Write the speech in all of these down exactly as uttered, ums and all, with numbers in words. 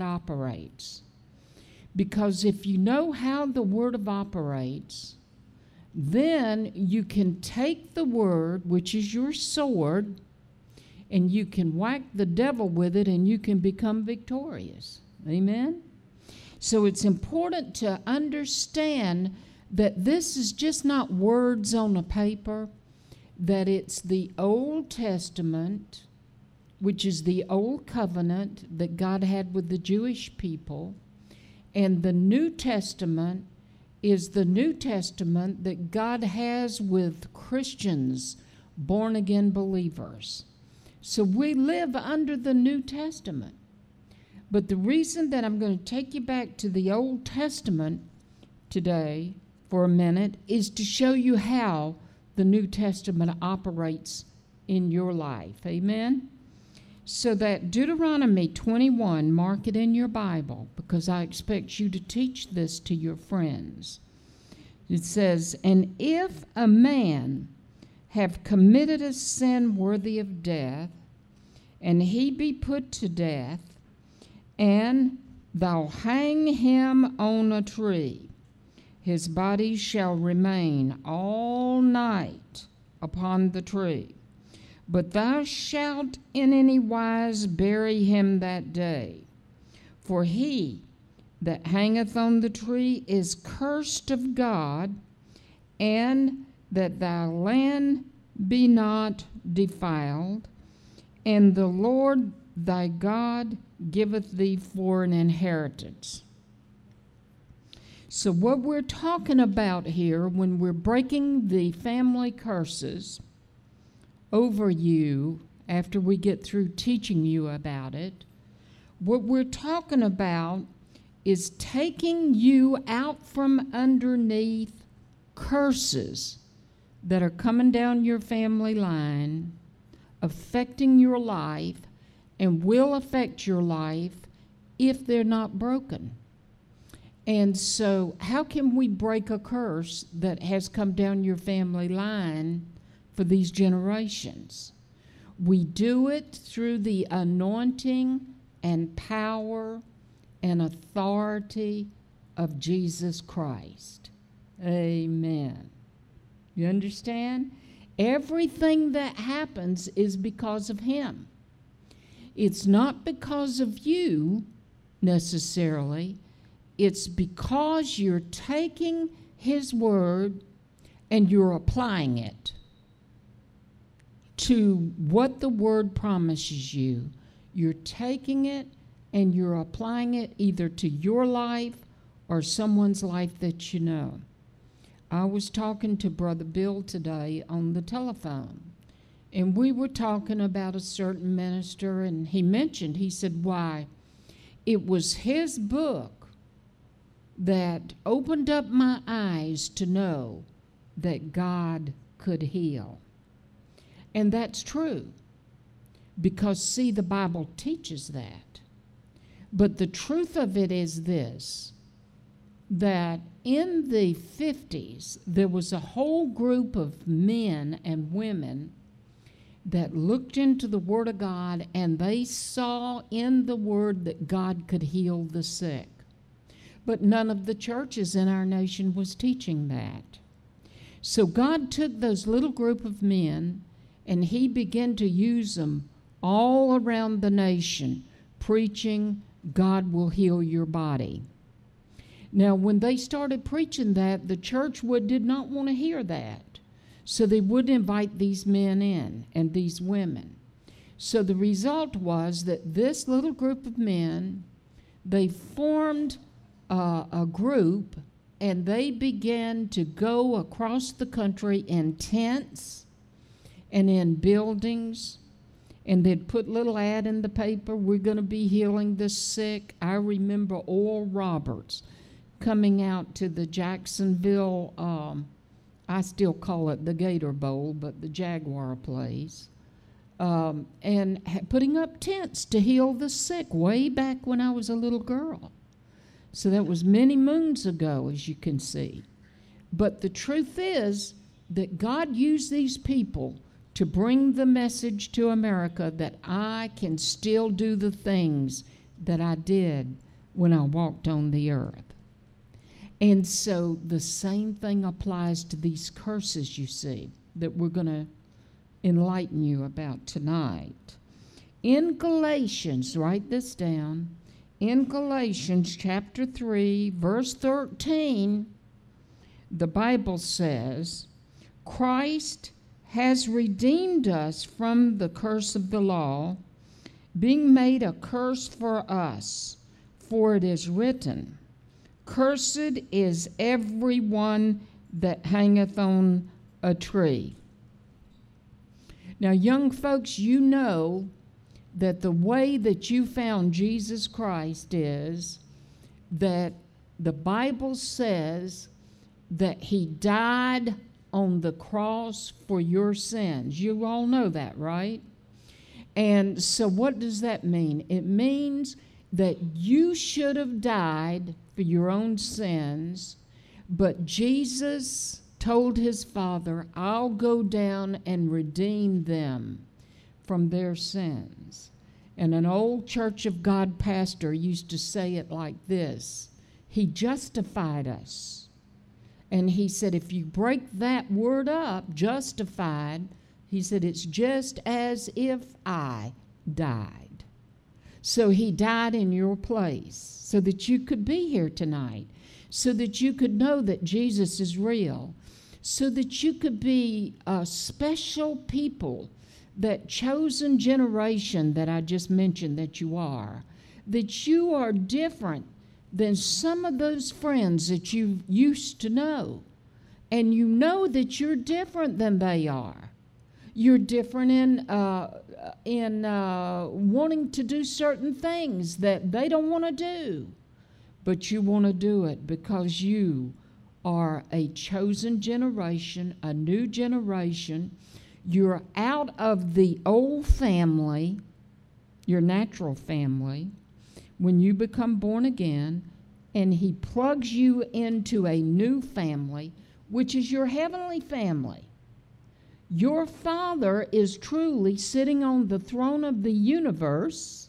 God operates. Because if you know how the Word of operates, then you can take the Word, which is your sword, and you can whack the devil with it, and you can become victorious. Amen? So it's important to understand that this is just not words on a paper, that it's the Old Testament, which is the Old Covenant that God had with the Jewish people, and the New Testament is the New Testament that God has with Christians, born-again believers. So we live under the New Testament. But the reason that I'm going to take you back to the Old Testament today for a minute is to show you how the New Testament operates in your life. Amen? So that Deuteronomy twenty-one, mark it in your Bible, because I expect you to teach this to your friends. It says, "And if a man have committed a sin worthy of death, and he be put to death, and thou hang him on a tree, his body shall remain all night upon the tree. But thou shalt in any wise bury him that day. For he that hangeth on the tree is cursed of God, and that thy land be not defiled, and the Lord thy God giveth thee for an inheritance." So what we're talking about here when we're breaking the family curses over you after we get through teaching you about it, what we're talking about is taking you out from underneath curses that are coming down your family line, affecting your life, and will affect your life if they're not broken. And so how can we break a curse that has come down your family line for these generations? We do it through the anointing and power and authority of Jesus Christ. Amen. You understand? Everything that happens is because of him. It's not because of you necessarily. It's because you're taking his word and you're applying it to what the word promises you. You're taking it and you're applying it either to your life or someone's life that you know. I was talking to Brother Bill today on the telephone, and we were talking about a certain minister, and he mentioned, he said, why, it was his book that opened up my eyes to know that God could heal. And that's true, because, see, the Bible teaches that. But the truth of it is this, that in the fifties, there was a whole group of men and women that looked into the Word of God, and they saw in the Word that God could heal the sick. But none of the churches in our nation was teaching that. So God took those little group of men, and he began to use them all around the nation, preaching, God will heal your body. Now, when they started preaching that, the church would did not want to hear that. So they would invite these men in and these women. So the result was that this little group of men, they formed uh, a group, and they began to go across the country in tents and in buildings, and they'd put little ad in the paper, we're going to be healing the sick. I remember Oral Roberts coming out to the Jacksonville, um, I still call it the Gator Bowl, but the Jaguar place, um, and ha- putting up tents to heal the sick way back when I was a little girl. So that was many moons ago, as you can see. But the truth is that God used these people to bring the message to America that I can still do the things that I did when I walked on the earth. And so the same thing applies to these curses, you see, that we're going to enlighten you about tonight. In Galatians, write this down, in Galatians chapter three, verse thirteen, the Bible says, Christ has redeemed us from the curse of the law, being made a curse for us, for it is written, Cursed is every one that hangeth on a tree. Now, young folks, you know that the way that you found Jesus Christ is that the Bible says that he died on the cross for your sins. You all know that, right? And so what does that mean? It means that you should have died for your own sins, but Jesus told his Father, I'll go down and redeem them from their sins. And an old Church of God pastor used to say it like this, he justified us. And he said, if you break that word up, justified, he said, it's just as if I died. So he died in your place so that you could be here tonight, so that you could know that Jesus is real, so that you could be a special people, that chosen generation that I just mentioned that you are, that you are different than some of those friends that you used to know. And you know that you're different than they are. You're different in, uh, in uh, wanting to do certain things that they don't want to do. But you want to do it because you are a chosen generation, a new generation. You're out of the old family, your natural family, when you become born again, and he plugs you into a new family, which is your heavenly family. Your Father is truly sitting on the throne of the universe,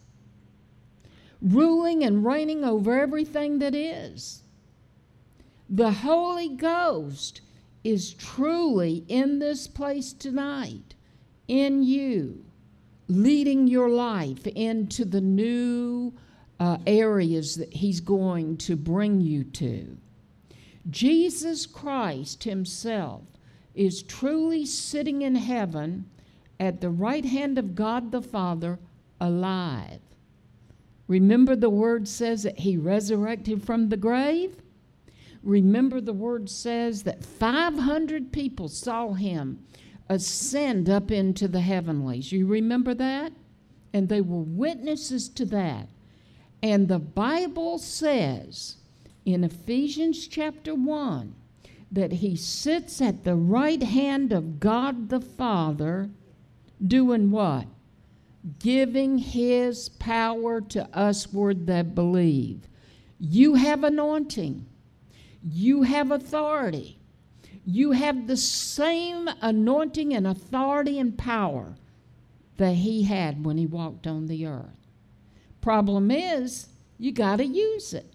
ruling and reigning over everything that is. The Holy Ghost is truly in this place tonight, in you, leading your life into the new uh, areas that he's going to bring you to. Jesus Christ himself is truly sitting in heaven at the right hand of God the Father, alive. Remember the word says that he resurrected from the grave? Remember the word says that five hundred people saw him ascend up into the heavenlies. You remember that? And they were witnesses to that. And the Bible says in Ephesians chapter one that he sits at the right hand of God the Father doing what? Giving his power to usward that believe. You have anointing. You have authority. You have the same anointing and authority and power that he had when he walked on the earth. Problem is, you got to use it.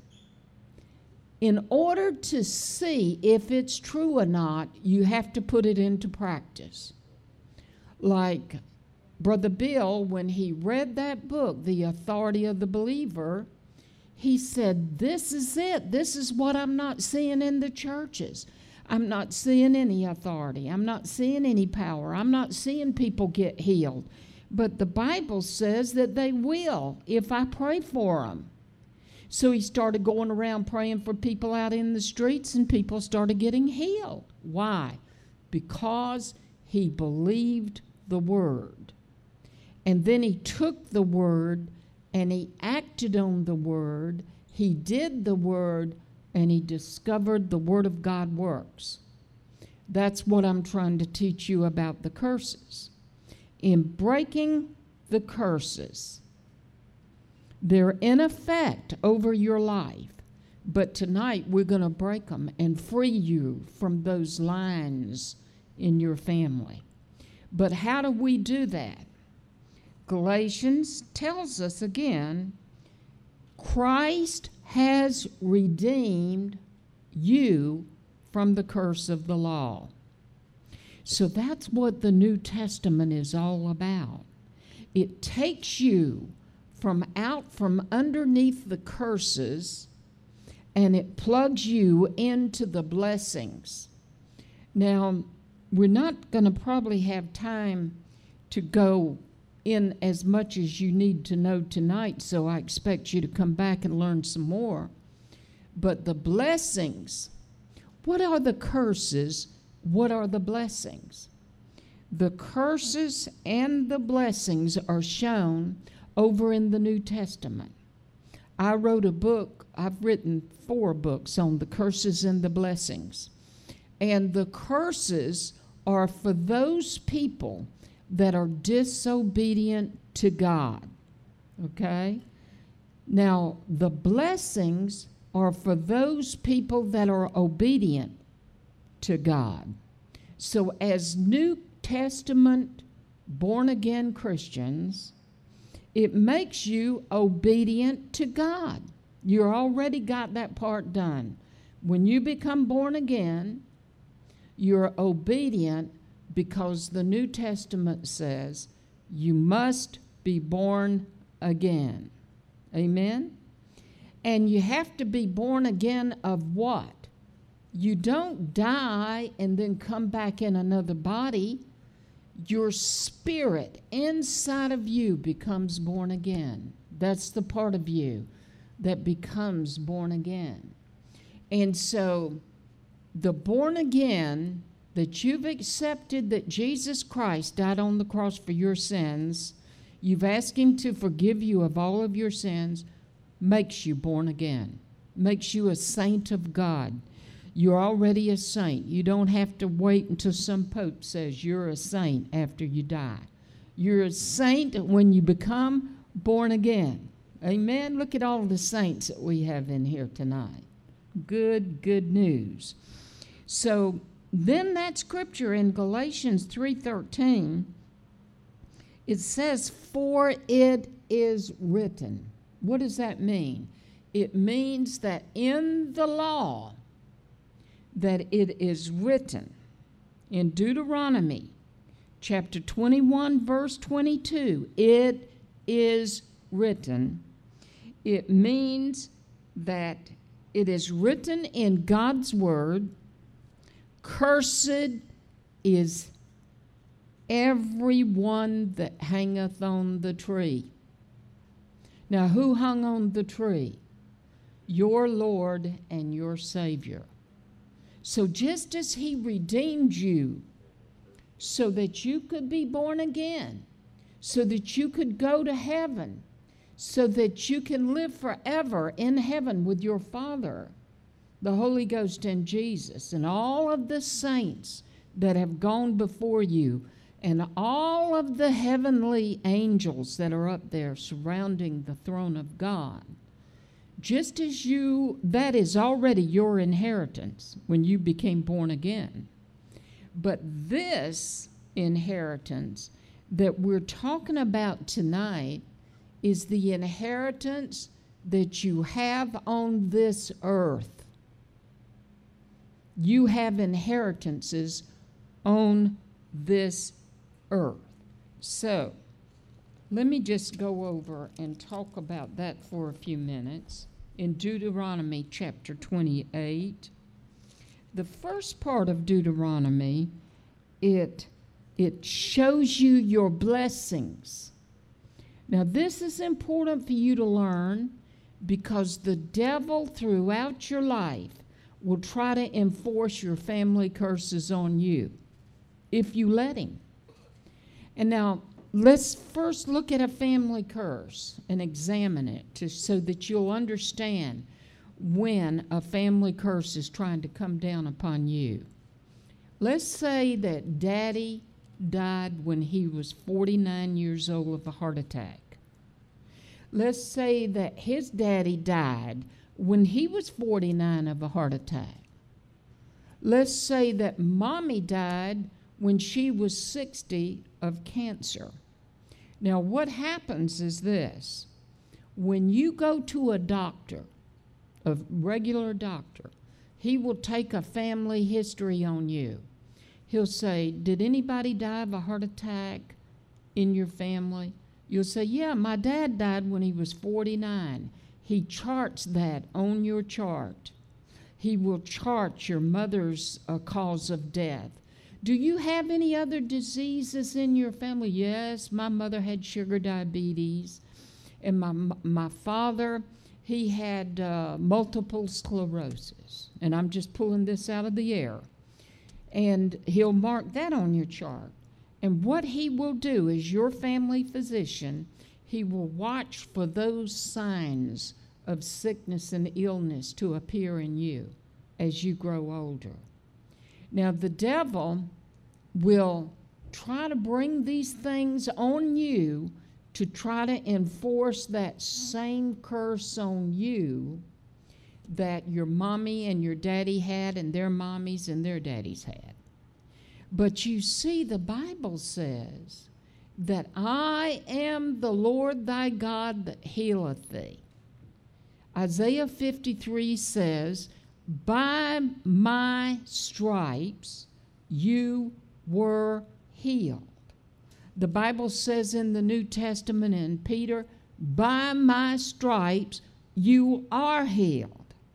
In order to see if it's true or not, you have to put it into practice. Like Brother Bill, when he read that book, The Authority of the Believer, he said, this is it. This is what I'm not seeing in the churches. I'm not seeing any authority. I'm not seeing any power. I'm not seeing people get healed. But the Bible says that they will if I pray for them. So he started going around praying for people out in the streets, and people started getting healed. Why? Because he believed the word. And then he took the word and he acted on the word. He did the word, and he discovered the word of God works. That's what I'm trying to teach you about the curses. In breaking the curses, they're in effect over your life, but tonight we're going to break them and free you from those lines in your family. But how do we do that? Galatians tells us again Christ has redeemed you from the curse of the law. So that's what the New Testament is all about. It takes you from out from underneath the curses, and it plugs you into the blessings. Now, we're not going to probably have time to go in as much as you need to know tonight, so I expect you to come back and learn some more. But the blessings, what are the curses? What are the blessings? The curses and the blessings are shown over in the New Testament. I wrote a book, I've written four books on the curses and the blessings. And the curses are for those people that are disobedient to God, okay? Now, the blessings are for those people that are obedient to God. So as New Testament born-again Christians, it makes you obedient to God. You already got that part done. When you become born again, you're obedient because the New Testament says you must be born again. Amen? And you have to be born again of what? You don't die and then come back in another body. Your spirit inside of you becomes born again. That's the part of you that becomes born again. And so the born again that you've accepted that Jesus Christ died on the cross for your sins, you've asked him to forgive you of all of your sins, makes you born again, makes you a saint of God. You're already a saint. You don't have to wait until some pope says you're a saint after you die. You're a saint when you become born again. Amen? Look at all the saints that we have in here tonight. Good, good news. So then that scripture in Galatians three thirteen, it says, for it is written. What does that mean? It means that in the law, that it is written in Deuteronomy chapter twenty-one, verse twenty-two, it is written. It means that it is written in God's word, cursed is everyone that hangeth on the tree. Now, who hung on the tree? Your Lord and your Savior. So just as he redeemed you so that you could be born again, so that you could go to heaven, so that you can live forever in heaven with your Father, the Holy Ghost and Jesus, and all of the saints that have gone before you, and all of the heavenly angels that are up there surrounding the throne of God. Just as you, that is already your inheritance when you became born again. But this inheritance that we're talking about tonight is the inheritance that you have on this earth. You have inheritances on this earth. So, let me just go over and talk about that for a few minutes. In Deuteronomy chapter twenty-eight, the first part of Deuteronomy, it, it shows you your blessings. Now, this is important for you to learn because the devil throughout your life will try to enforce your family curses on you if you let him. And now, let's first look at a family curse and examine it to, so that you'll understand when a family curse is trying to come down upon you. Let's say that Daddy died when he was forty-nine years old of a heart attack. Let's say that his daddy died when he was forty-nine of a heart attack. Let's say that Mommy died when she was sixty of cancer. Now, what happens is this. When you go to a doctor, a regular doctor, he will take a family history on you. He'll say, did anybody die of a heart attack in your family? You'll say, yeah, my dad died when he was forty-nine. He charts that on your chart. He will chart your mother's uh, cause of death. Do you have any other diseases in your family? Yes, my mother had sugar diabetes, and my my father, he had uh, multiple sclerosis. And I'm just pulling this out of the air. And he'll mark that on your chart. And what he will do as your family physician, he will watch for those signs of sickness and illness to appear in you as you grow older. Now, the devil will try to bring these things on you to try to enforce that same curse on you that your mommy and your daddy had and their mommies and their daddies had. But you see, the Bible says that I am the Lord thy God that healeth thee. Isaiah fifty-three says, by my stripes you were healed. The Bible says in the New Testament in Peter, by my stripes you are healed.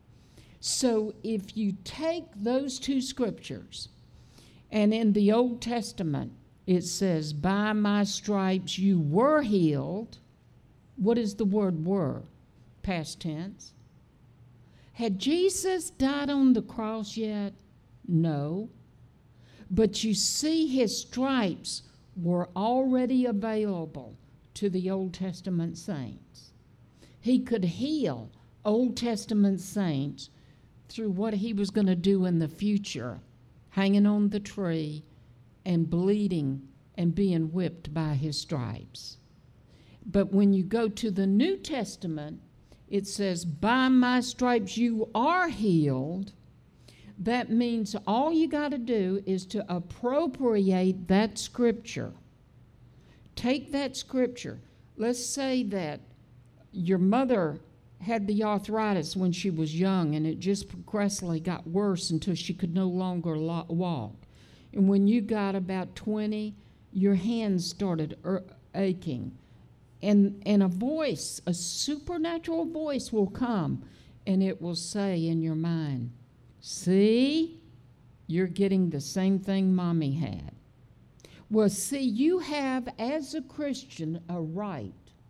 So if you take those two scriptures, and in the Old Testament it says, by my stripes you were healed. What is the word were? Past tense. Had Jesus died on the cross yet? No. But you see, his stripes were already available to the Old Testament saints. He could heal Old Testament saints through what he was going to do in the future, hanging on the tree and bleeding and being whipped by his stripes. But when you go to the New Testament, it says, by my stripes you are healed. That means all you got to do is to appropriate that scripture. Take that scripture. Let's say that your mother had the arthritis when she was young, and it just progressively got worse until she could no longer walk. And when you got about twenty, your hands started er- aching. And, and a voice, a supernatural voice will come, and it will say in your mind, see, you're getting the same thing Mommy had. Well, see, you have, as a Christian, a right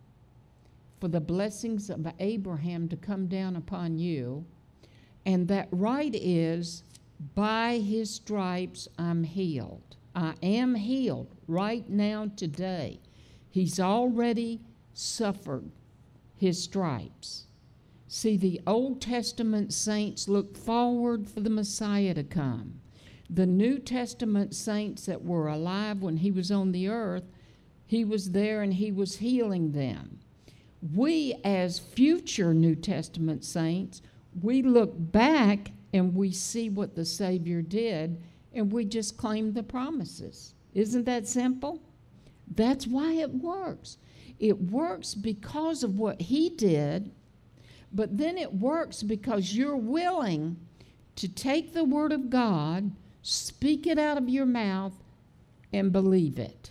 for the blessings of Abraham to come down upon you, and that right is, by his stripes I'm healed. I am healed right now, today. He's already suffered his stripes. See, the Old Testament saints looked forward for the Messiah to come. The New Testament saints that were alive when he was on the earth, he was there and he was healing them. We, as future New Testament saints, we look back and we see what the Savior did, and we just claim the promises. Isn't that simple? That's why it works. It works because of what he did, but then it works because you're willing to take the word of God, speak it out of your mouth, and believe it.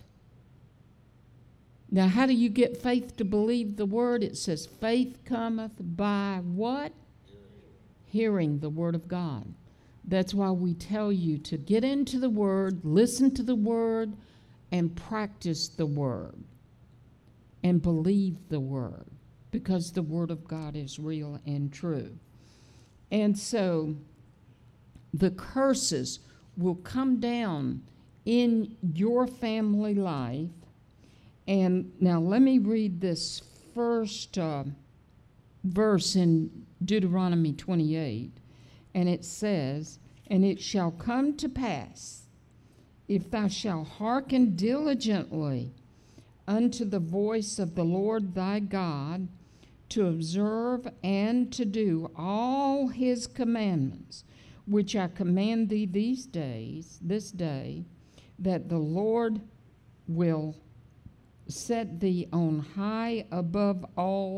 Now, how do you get faith to believe the word? It says, faith cometh by what? Hearing the word of God. That's why we tell you to get into the word, listen to the word, and practice the word, and believe the word, because the word of God is real and true. And so the curses will come down in your family life. And now let me read this first uh, verse in Deuteronomy twenty-eight, and it says, and it shall come to pass, if thou shalt hearken diligently unto the voice of the Lord thy God, to observe and to do all his commandments, which I command thee these days, this day, that the Lord will set thee on high above all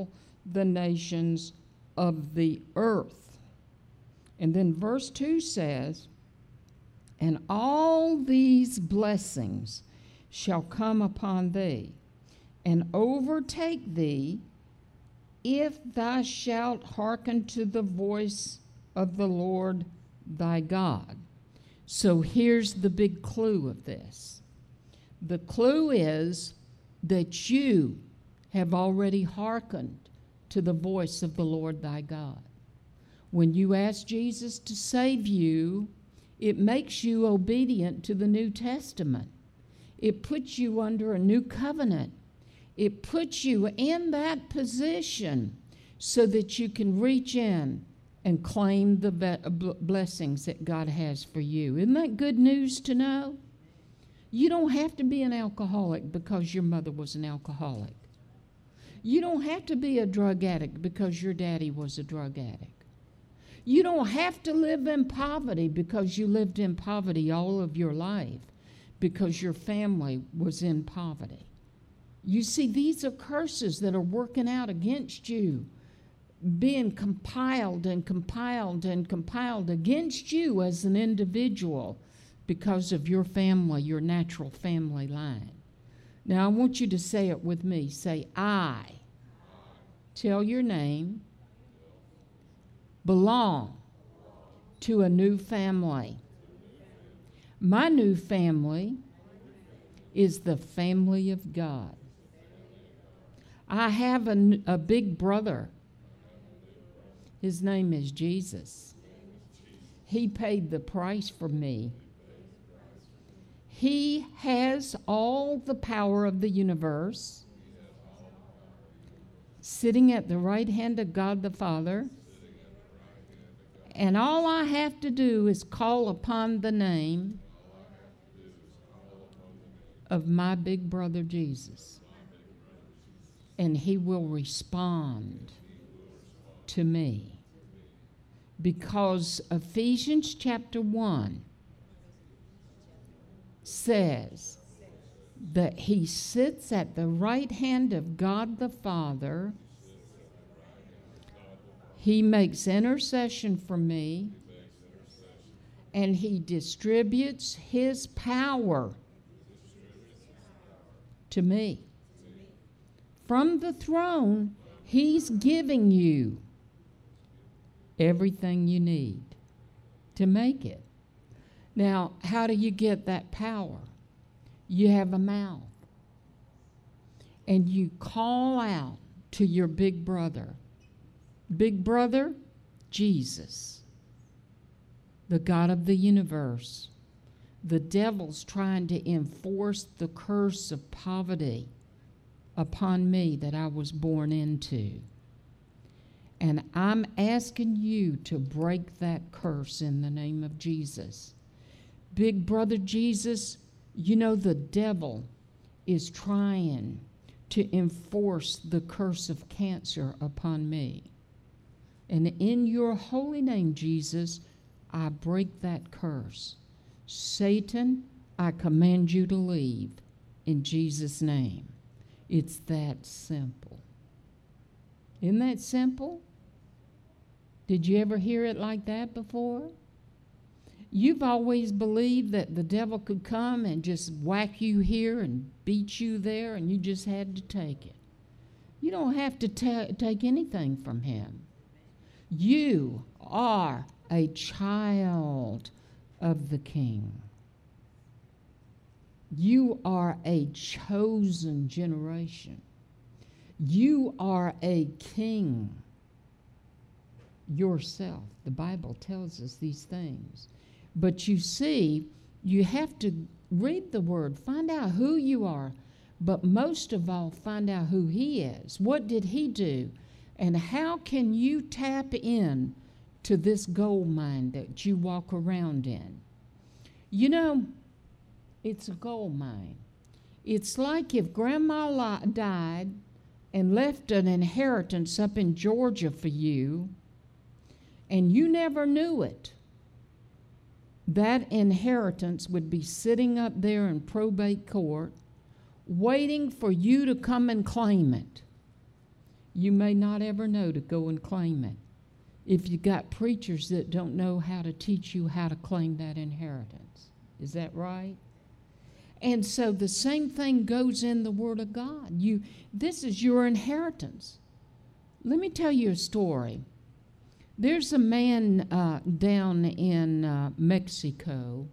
the nations of the earth. And then verse two says, and all these blessings shall come upon thee and overtake thee if thou shalt hearken to the voice of the Lord thy God. So here's the big clue of this. The clue is that you have already hearkened to the voice of the Lord thy God. When you ask Jesus to save you, it makes you obedient to the New Testament. It puts you under a new covenant. It puts you in that position so that you can reach in and claim the blessings that God has for you. Isn't that good news to know? You don't have to be an alcoholic because your mother was an alcoholic. You don't have to be a drug addict because your daddy was a drug addict. You don't have to live in poverty because you lived in poverty all of your life because your family was in poverty. You see, these are curses that are working out against you, being compiled and compiled and compiled against you as an individual because of your family, your natural family line. Now, I want you to say it with me. Say, I. Tell your name. Belong to a new family. My new family is the family of God. I have a, a big brother. His name is Jesus. He paid the price for me. He has all the power of the universe, sitting at the right hand of God the Father. And all I have to do is call upon the name of my big brother Jesus. And he will respond to me. Because Ephesians chapter one says that he sits at the right hand of God the Father. He makes intercession for me, and he distributes his power to me. From the throne, he's giving you everything you need to make it. Now, how do you get that power? You have a mouth, and you call out to your big brother. Big brother, Jesus, the God of the universe. The devil's trying to enforce the curse of poverty upon me that I was born into. And I'm asking you to break that curse in the name of Jesus. Big brother Jesus, you know the devil is trying to enforce the curse of cancer upon me. And in your holy name, Jesus, I break that curse. Satan, I command you to leave in Jesus' name. It's that simple. Isn't that simple? Did you ever hear it like that before? You've always believed that the devil could come and just whack you here and beat you there, and you just had to take it. You don't have to ta- take anything from him. You are a child of the King. You are a chosen generation. You are a king yourself. The Bible tells us these things. But you see, you have to read the Word, find out who you are, but most of all, find out who He is. What did He do? And how can you tap in to this gold mine that you walk around in? You know, it's a gold mine. It's like if Grandma died and left an inheritance up in Georgia for you, and you never knew it. That inheritance would be sitting up there in probate court, waiting for you to come and claim it. you may not ever know to go and claim it. If you got preachers that don't know how to teach you how to claim that inheritance. Is that right? And so the same thing goes in the Word of God. You, this is your inheritance. Let me tell you a story. There's a man uh, down in uh, Mexico,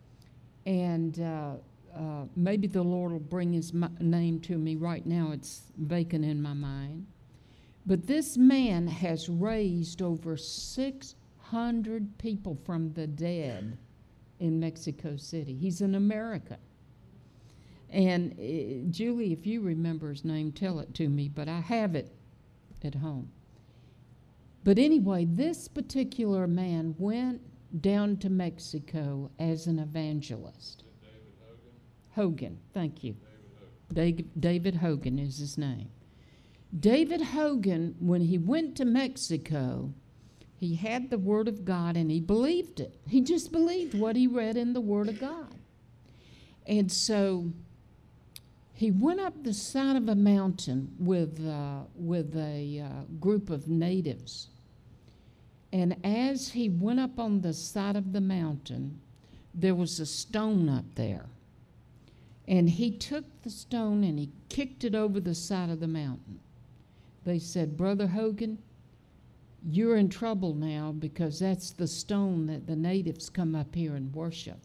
and uh, uh, maybe the Lord will bring his name to me. Right now it's vacant in my mind. But this man has raised over six hundred people from the dead in Mexico City. He's an American. And uh, Julie, if you remember his name, tell it to me, but I have it at home. But anyway, this particular man went down to Mexico as an evangelist. David Hogan? Hogan, thank you. David Hogan. David Hogan is his name. David Hogan, when he went to Mexico, he had the Word of God and he believed it. He just believed what he read in the Word of God. And so he went up the side of a mountain with, uh, with a uh, group of natives. And as he went up on the side of the mountain, there was a stone up there. And he took the stone and he kicked it over the side of the mountain. They said, Brother Hogan, you're in trouble now because that's the stone that the natives come up here and worship.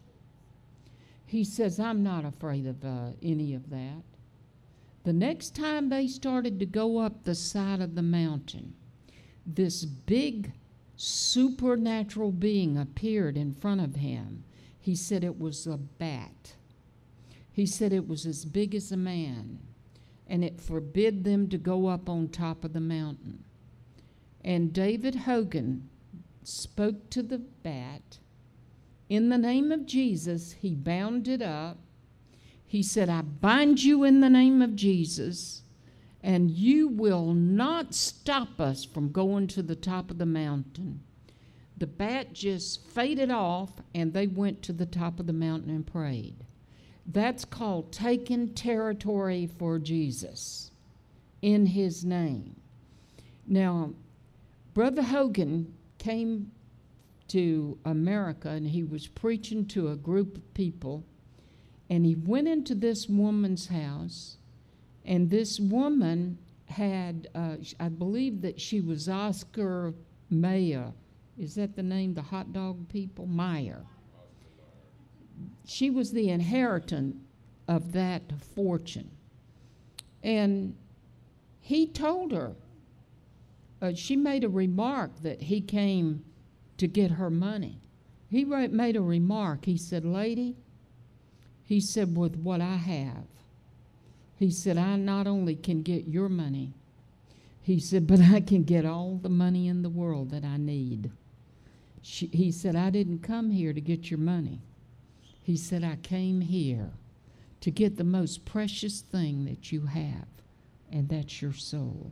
He says, I'm not afraid of uh, any of that. The next time they started to go up the side of the mountain, this big supernatural being appeared in front of him. He said it was a bat. He said it was as big as a man, and it forbid them to go up on top of the mountain. And David Hogan spoke to the bat. In the name of Jesus, he bound it up. He said, I bind you in the name of Jesus, and you will not stop us from going to the top of the mountain. The bat just faded off, and they went to the top of the mountain and prayed. That's called taking territory for Jesus in his name. Now, Brother Hogan came to America, and he was preaching to a group of people, and he went into this woman's house, and this woman had, uh, I believe that she was Oscar Mayer. Is that the name, the hot dog people? Mayer. She was the inheritant of that fortune. And he told her, uh, she made a remark that he came to get her money. He wrote, made a remark. He said, lady, he said, with what I have, he said, I not only can get your money, he said, but I can get all the money in the world that I need. She, he said, I didn't come here to get your money. He said, I came here to get the most precious thing that you have, and that's your soul.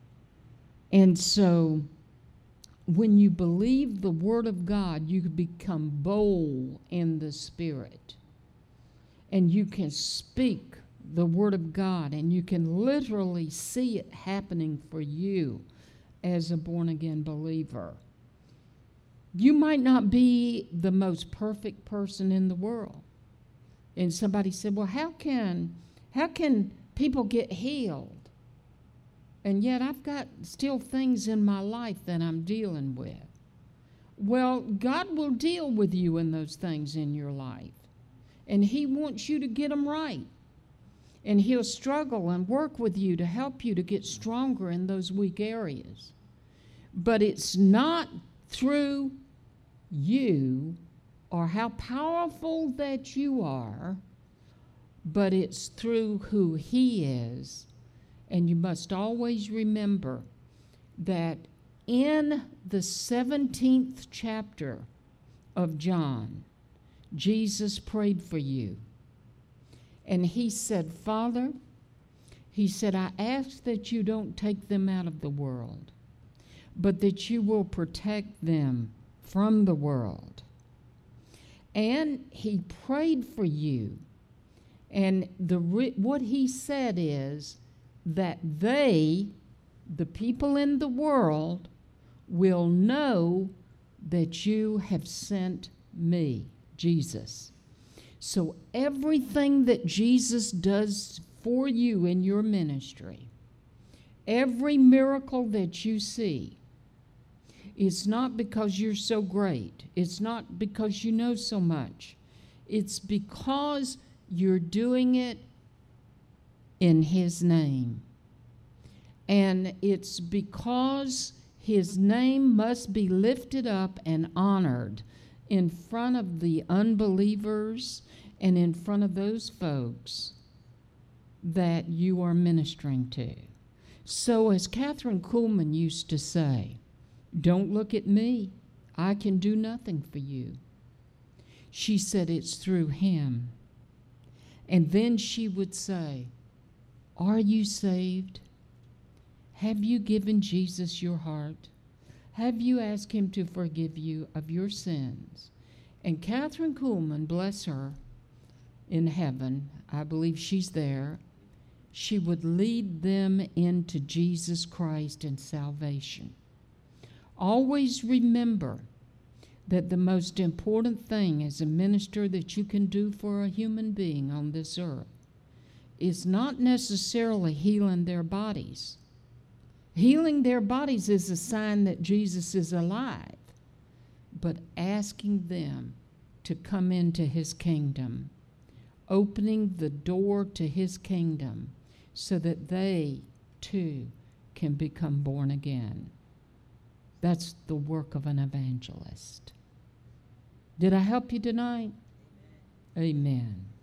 And so when you believe the Word of God, you can become bold in the Spirit. And you can speak the Word of God, and you can literally see it happening for you as a born-again believer. You might not be the most perfect person in the world. And somebody said, well, how can, how can people get healed? And yet I've got still things in my life that I'm dealing with. Well, God will deal with you in those things in your life. And he wants you to get them right. And he'll struggle and work with you to help you to get stronger in those weak areas. But it's not through you or how powerful that you are, but it's through who he is. And you must always remember that in the seventeenth chapter of John, Jesus prayed for you. And he said, Father, he said, I ask that you don't take them out of the world, but that you will protect them from the world. And he prayed for you. And the what he said is that they the people in the world will know that you have sent me, Jesus. So everything that Jesus does for you in your ministry, every miracle that you see, it's not because you're so great. It's not because you know so much. It's because you're doing it in His name. And it's because His name must be lifted up and honored in front of the unbelievers and in front of those folks that you are ministering to. So as Catherine Kuhlman used to say, don't look at me. I can do nothing for you. She said it's through Him. And then she would say, are you saved? Have you given Jesus your heart? Have you asked Him to forgive you of your sins? And Catherine Kuhlman, bless her, in heaven, I believe she's there, she would lead them into Jesus Christ and salvation. Always remember that the most important thing as a minister that you can do for a human being on this earth is not necessarily healing their bodies. Healing their bodies is a sign that Jesus is alive, but asking them to come into His kingdom, opening the door to His kingdom so that they too can become born again. That's the work of an evangelist. Did I help you tonight? Amen.